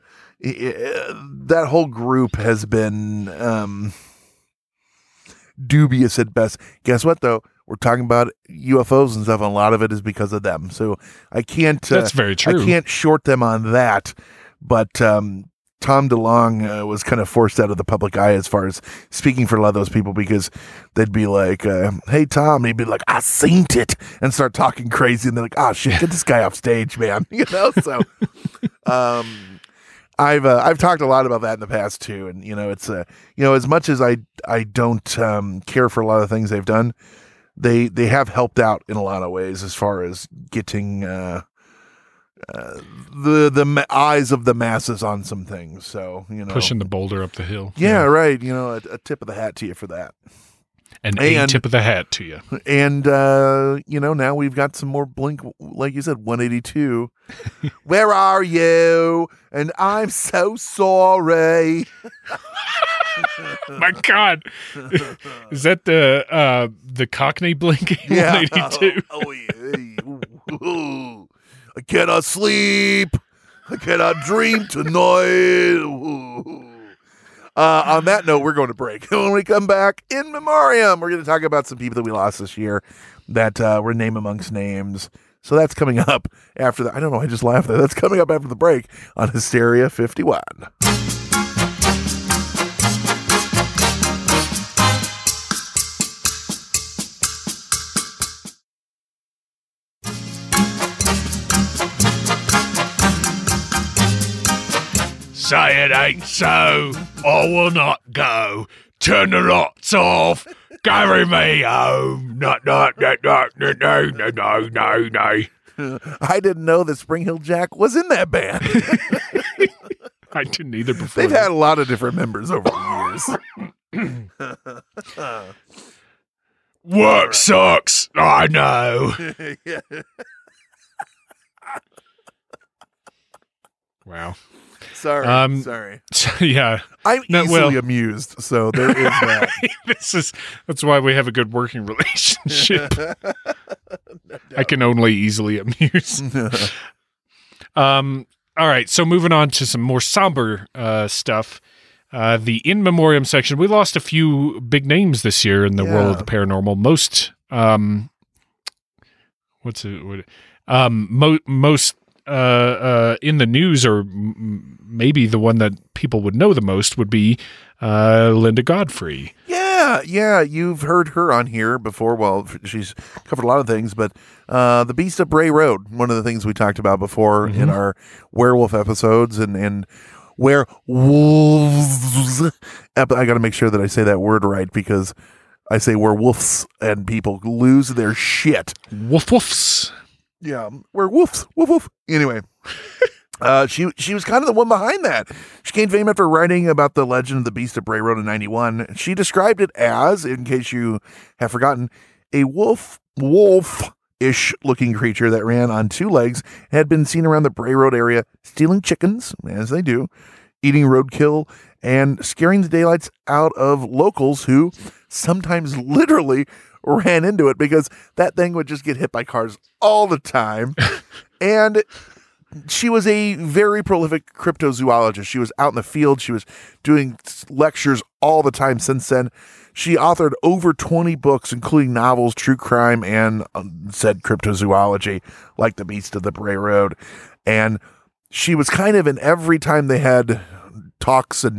that whole group has been dubious at best. Guess what, though? We're talking about UFOs and stuff, and a lot of it is because of them. So I can't. That's very true. I can't short them on that. But Tom DeLonge was kind of forced out of the public eye as far as speaking for a lot of those people, because they'd be like, hey, Tom. And he'd be like, I seen it, and start talking crazy. And they're like, oh, shit, get this guy off stage, man. So I've talked a lot about that in the past, too. And, it's, as much as I don't care for a lot of things they've done, they have helped out in a lot of ways as far as getting the eyes of the masses on some things. So, pushing the boulder up the hill. Yeah. Right. A tip of the hat to you for that. A tip of the hat to you. And, now we've got some more Blink, like you said, 182. Where are you? And I'm so sorry. My God, is that the Cockney Blink 182? Oh yeah. Ooh. I cannot sleep. I cannot dream tonight. Ooh. On that note, we're going to break. When we come back, in memoriam, we're going to talk about some people that we lost this year that were name amongst names. So that's coming up after the. I don't know. I just laughed there. That's coming up after the break on Hysteria 51. Say it ain't so, I will not go. Turn the lights off, carry me home. No. I didn't know that Spring Hill Jack was in that band. I didn't either before. They've had a lot of different members over the years. Work sucks, I know. Yeah. Wow. Sorry. Yeah. I'm easily amused, so there is that. That's why we have a good working relationship. I can only easily amuse. All right, so moving on to some more somber stuff. The in memoriam section. We lost a few big names this year in the world of the paranormal. Most most in the news, or maybe the one that people would know the most, would be Linda Godfrey. Yeah, you've heard her on here before. Well, she's covered a lot of things, but the Beast of Bray Road, one of the things we talked about before in our werewolf episodes, and werewolves. I got to make sure that I say that word right, because I say werewolves and people lose their shit. Woofs. Yeah, werewolves. Woof woof. Anyway. She was kind of the one behind that. She gained fame after writing about the legend of the Beast of Bray Road in 91. She described it as, in case you have forgotten, a wolf-ish looking creature that ran on two legs and had been seen around the Bray Road area stealing chickens, as they do, eating roadkill, and scaring the daylights out of locals who sometimes literally ran into it, because that thing would just get hit by cars all the time. And she was a very prolific cryptozoologist. She was out in the field. She was doing lectures all the time since then. She authored over 20 books, including novels, true crime, and said cryptozoology, like The Beast of the Bray Road. And she was kind of in every time they had talks and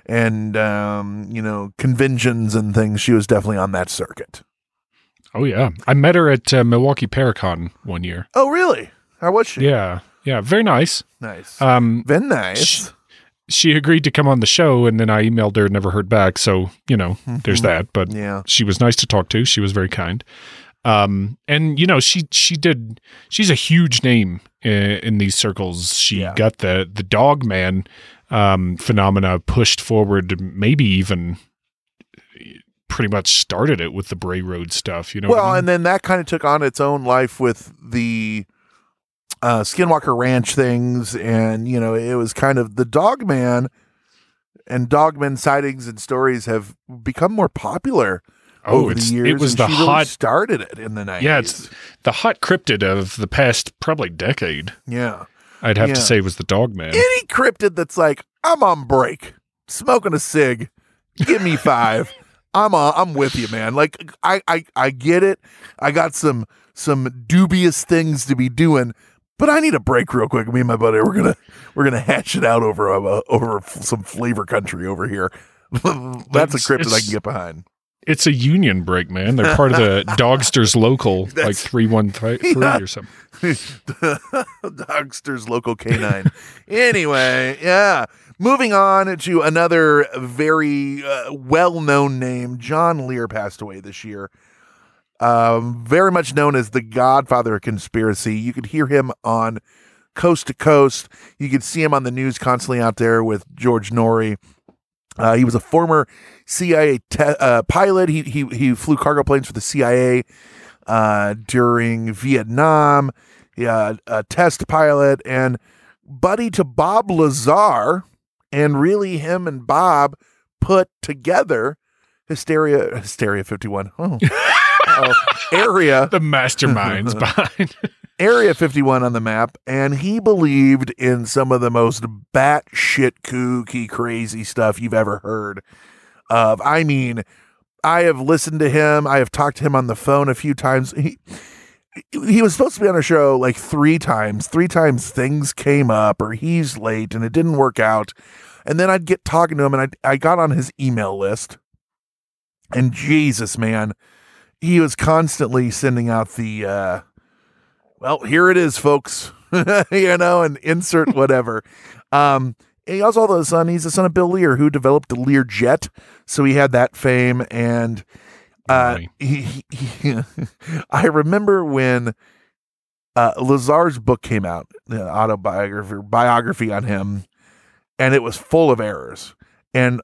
conventions and things. She was definitely on that circuit. Oh, yeah. I met her at Milwaukee Paracon one year. Oh, really? How was she? Yeah, very nice. Nice. Very nice. She agreed to come on the show, and then I emailed her and never heard back. So, there's that. But she was nice to talk to. She was very kind. And, she's a huge name in these circles. She got the dog man phenomena pushed forward, maybe even pretty much started it with the Bray Road stuff. And then that kind of took on its own life with the Skinwalker Ranch things, and it was kind of the Dogman, and Dogman sightings and stories have become more popular over the years. It was and she really started it in the 90s. Yeah, it's the hot cryptid of the past probably decade. Yeah, I'd have to say was the Dogman. Any cryptid that's like, I'm on break, smoking a cig, give me 5. I'm with you, man. Like I get it. I got some dubious things to be doing, but I need a break real quick. Me and my buddy, we're gonna hash it out over some flavor country over here. That's a cryptid I can get behind. It's a union break, man. They're part of the Dogsters Local, like 313 or something. Dogsters Local K9. Anyway, yeah. Moving on to another very well-known name. John Lear passed away this year. Very much known as the Godfather of conspiracy. You could hear him on Coast to Coast. You could see him on the news constantly out there with George Norrie. He was a former CIA pilot. He flew cargo planes for the CIA during Vietnam. A test pilot, and buddy to Bob Lazar. And really, him and Bob put together Hysteria 51. Area. The masterminds behind Area 51 on the map, and he believed in some of the most batshit kooky crazy stuff you've ever heard of. I mean, I have listened to him. I have talked to him on the phone a few times. He was supposed to be on a show like 3 times. 3 times things came up or he's late and it didn't work out. And then I'd get talking to him and I got on his email list. And Jesus, man, he was constantly sending out the, well, here it is, folks, and insert whatever. He also he's the son of Bill Lear, who developed the Lear jet. So he had that fame. And I remember when Lazar's book came out, the biography on him, and it was full of errors. And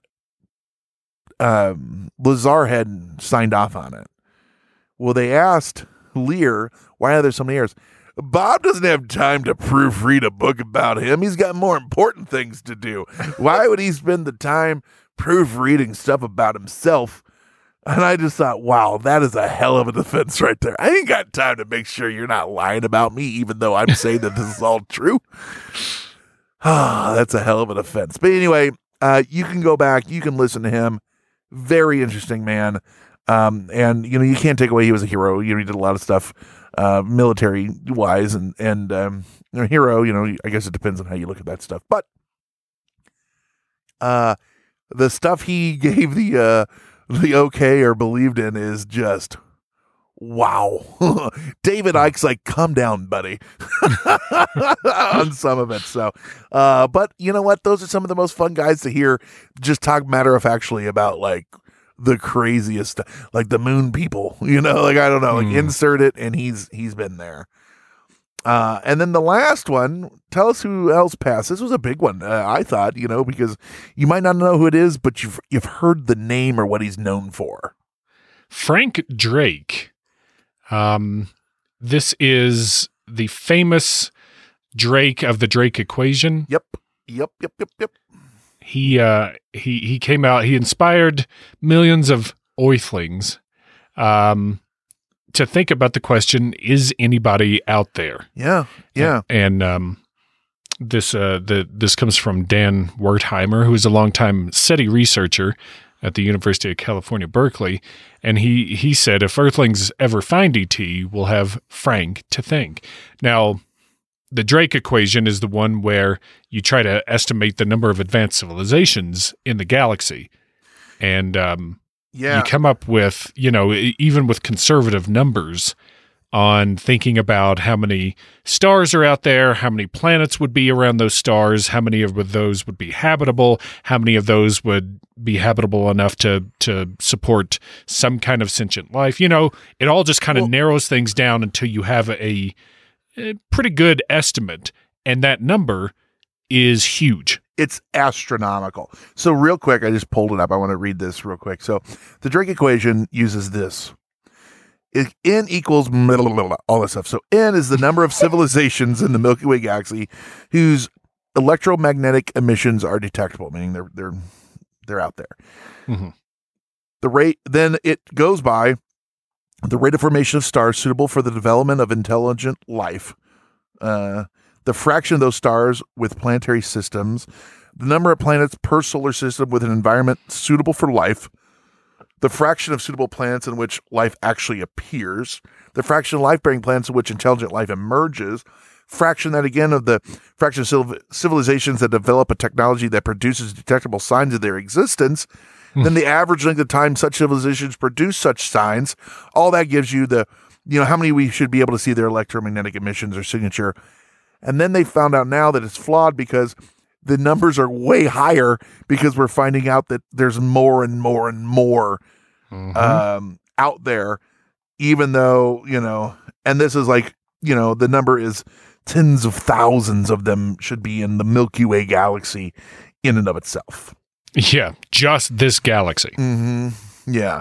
Lazar had signed off on it. Well, they asked Lear, why are there so many errors? Bob doesn't have time to proofread a book about him. He's got more important things to do. Why would he spend the time proofreading stuff about himself? And I just thought, wow, that is a hell of a defense right there. I ain't got time to make sure you're not lying about me, even though I'm saying that this is all true. That's a hell of a defense. But anyway, you can go back. You can listen to him. Very interesting man. And, you can't take away he was a hero. He did a lot of stuff military-wise. And hero, I guess it depends on how you look at that stuff. But the stuff he gave the okay or believed in is just wow. David Icke's like, come down, buddy, on some of it. So, but you know what? Those are some of the most fun guys to hear just talk matter-of-factly about like the craziest stuff, like the moon people, like, I don't know, like insert it. And he's been there. And then the last one, tell us who else passed. This was a big one. I thought, because you might not know who it is, but you've heard the name or what he's known for. Frank Drake. This is the famous Drake of the Drake equation. Yep. He came out, he inspired millions of Earthlings, to think about the question, is anybody out there? Yeah. And this comes from Dan Wertheimer, who is a longtime SETI researcher at the University of California, Berkeley. And he said, if Earthlings ever find ET, we'll have Frank to think. Now, the Drake equation is the one where you try to estimate the number of advanced civilizations in the galaxy. And you come up with, even with conservative numbers on thinking about how many stars are out there, how many planets would be around those stars, how many of those would be habitable, how many of those would be habitable enough to support some kind of sentient life. It all just kind of narrows things down until you have a pretty good estimate. And that number is huge. It's astronomical. So real quick, I just pulled it up. I want to read this real quick. So the Drake equation uses this. N equals all this stuff. So N is the number of civilizations in the Milky Way galaxy whose electromagnetic emissions are detectable, meaning they're out there. Mm-hmm. The rate, then it goes by the rate of formation of stars suitable for the development of intelligent life. The fraction of those stars with planetary systems, the number of planets per solar system with an environment suitable for life, the fraction of suitable planets in which life actually appears, the fraction of life-bearing planets in which intelligent life emerges, fraction that again of the fraction of civilizations that develop a technology that produces detectable signs of their existence, then the average length of time such civilizations produce such signs. All that gives you the, how many we should be able to see their electromagnetic emissions or signature. And then they found out now that it's flawed because the numbers are way higher because we're finding out that there's more and more and more out there, even though, and this is like, the number is tens of thousands of them should be in the Milky Way galaxy in and of itself. Yeah, just this galaxy. Mm-hmm. Yeah.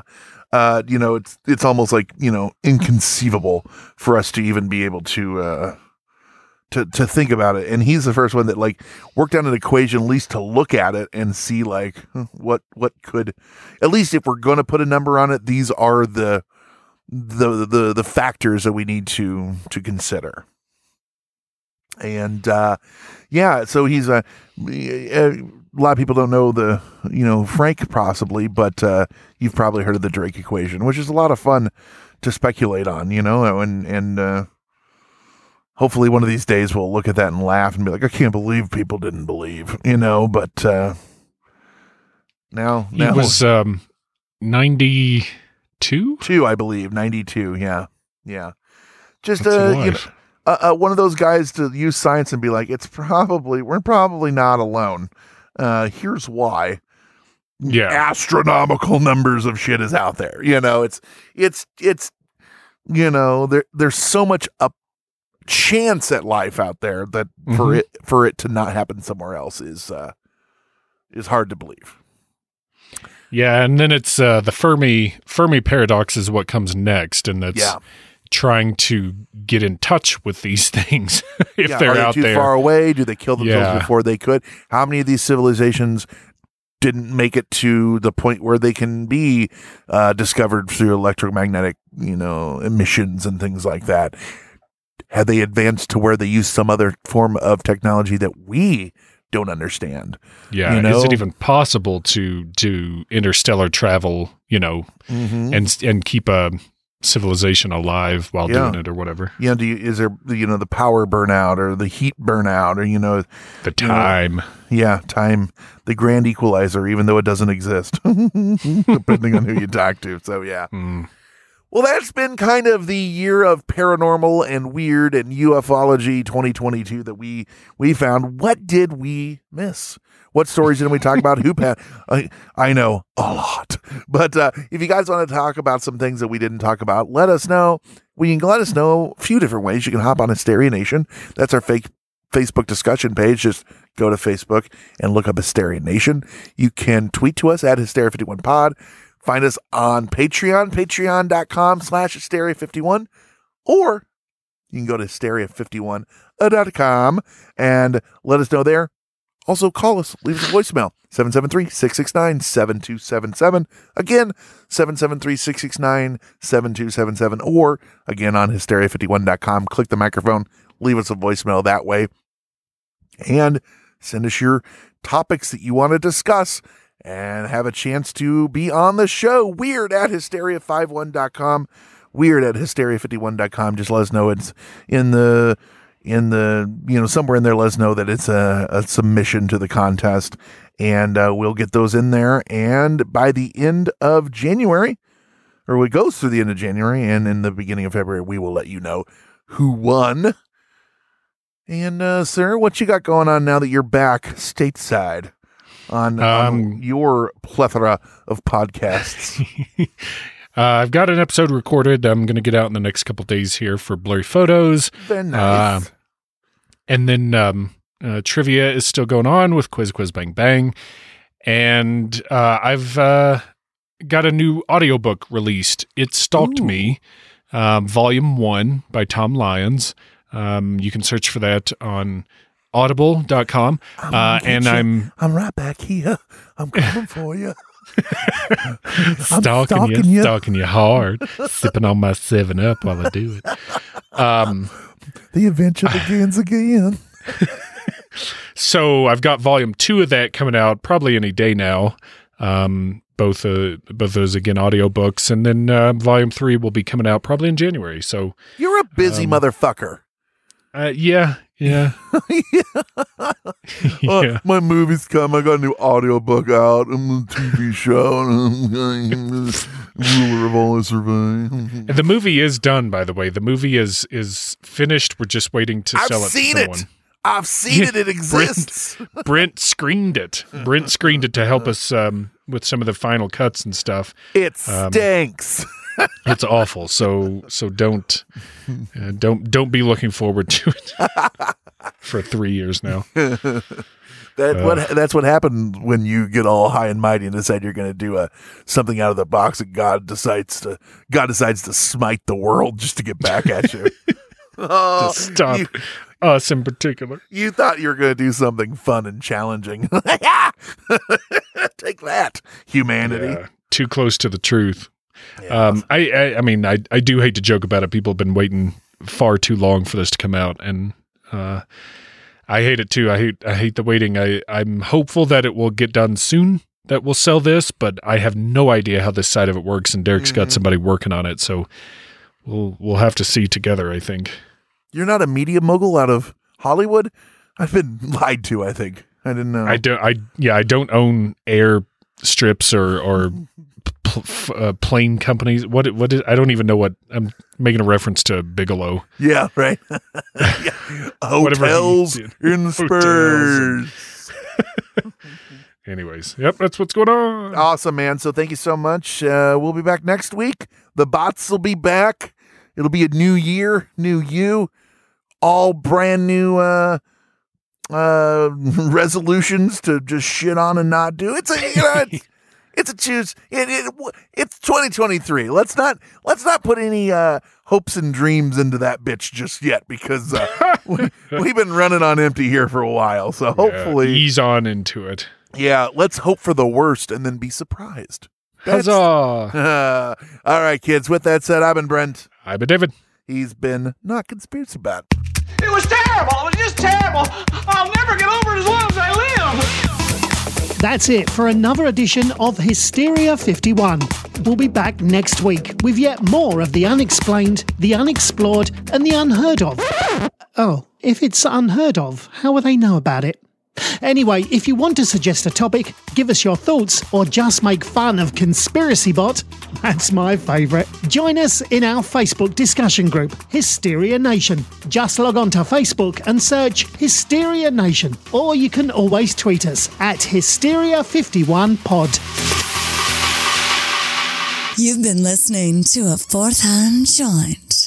It's almost like, inconceivable for us to even be able to to think about it. And he's the first one that like worked out an equation, at least to look at it and see like what could, at least if we're going to put a number on it, these are the factors that we need to consider. And so he's a lot of people don't know Frank possibly, but you've probably heard of the Drake equation, which is a lot of fun to speculate on, and hopefully one of these days we'll look at that and laugh and be like, I can't believe people didn't believe, but now he was 92? I believe 92. Yeah. Just one of those guys to use science and be like, we're probably not alone. Here's why. Yeah, astronomical numbers of shit is out there. It's there's so much chance at life out there that for it to not happen somewhere else is hard to believe. Yeah, and then it's the Fermi paradox is what comes next, and that's trying to get in touch with these things if they're out too there. Far away? Do they kill themselves before they could? How many of these civilizations didn't make it to the point where they can be discovered through electromagnetic, emissions and things like that? Have they advanced to where they use some other form of technology that we don't understand? Yeah, is it even possible to do interstellar travel? And keep a civilization alive while doing it or whatever. Yeah, is there the power burnout or the heat burnout or the time? Time, the grand equalizer, even though it doesn't exist, depending on who you talk to. So Well, that's been kind of the year of paranormal and weird and ufology 2022 that we found. What did we miss? What stories did we talk about? Who passed? I know a lot. But if you guys want to talk about some things that we didn't talk about, let us know. You can let us know a few different ways. You can hop on Hysteria Nation. That's our Facebook discussion page. Just go to Facebook and look up Hysteria Nation. You can tweet to us at Hysteria51pod. Find us on Patreon, patreon.com/Hysteria51. Or you can go to Hysteria51.com and let us know there. Also, call us. Leave us a voicemail. 773-669-7277. Again, 773-669-7277. Or, again, on Hysteria51.com. Click the microphone. Leave us a voicemail that way. And send us your topics that you want to discuss and have a chance to be on the show. Weird at Hysteria51.com. Weird at Hysteria51.com. Just let us know it's in the somewhere in there, let us know that it's a submission to the contest, and we'll get those in there. And by the end of January, or it goes through the end of January, and in the beginning of February, we will let you know who won. And sir, what you got going on now that you're back stateside on your plethora of podcasts? I've got an episode recorded. I'm going to get out in the next couple days here for Blurry Photos. Very nice. And then trivia is still going on with Quiz Bang Bang. And I've got a new audiobook released. It Stalked Me, Volume 1 by Tom Lyons. You can search for that on audible.com. I'm right back here. I'm coming for you. stalking you hard, sipping on my 7-Up while I do it. The adventure begins again. So I've got volume 2 of that coming out probably any day now. Both those again audiobooks, and then volume 3 will be coming out probably in January. So you're a busy motherfucker. Yeah. Yeah. My movie's come. I got a new audiobook out. I'm on a TV show. Ruler of all I survive. And the movie is done, by the way. The movie is finished. We're just waiting to sell it to someone. I've seen it. It exists. Brent screened it. Brent screened it to help us with some of the final cuts and stuff. It stinks. It's awful. So don't be looking forward to it for 3 years now. That's what happened when you get all high and mighty and decide you're going to do something out of the box, and God decides to smite the world just to get back at you. Just stop. Us in particular. You thought you were going to do something fun and challenging. Take that, humanity. Yeah, too close to the truth. Yeah. I mean, I do hate to joke about it. People have been waiting far too long for this to come out, and I hate it too. I hate the waiting. I'm hopeful that it will get done soon, that we'll sell this, but I have no idea how this side of it works, and Derek's got somebody working on it, so we'll have to see together, I think. You're not a media mogul out of Hollywood? I've been lied to, I think. I didn't know. I don't own air strips or plane companies. What is, I don't even know what I'm making a reference to. Bigelow. Yeah, right. Hotels in Spurs. Anyways, yep, that's what's going on. Awesome, man. So thank you so much. We'll be back next week. The bots will be back. It'll be a new year, new you, all brand new resolutions to just shit on and not do. It's a choose. It's 2023. Let's not put any hopes and dreams into that bitch just yet, because we've been running on empty here for a while. So hopefully ease on into it. Yeah, let's hope for the worst and then be surprised. Huzzah! All right, kids. With that said, I've been Brent. I've been David. He's been Not Conspiracy Bot. It was terrible. It was just terrible. I'll never get over it as long as I live. That's it for another edition of Hysteria 51. We'll be back next week with yet more of the unexplained, the unexplored, and the unheard of. Oh, if it's unheard of, how will they know about it? Anyway, if you want to suggest a topic, give us your thoughts, or just make fun of Conspiracy Bot, that's my favourite, join us in our Facebook discussion group, Hysteria Nation. Just log on to Facebook and search Hysteria Nation, or you can always tweet us at Hysteria51pod. You've been listening to a Fourth Hand Joint.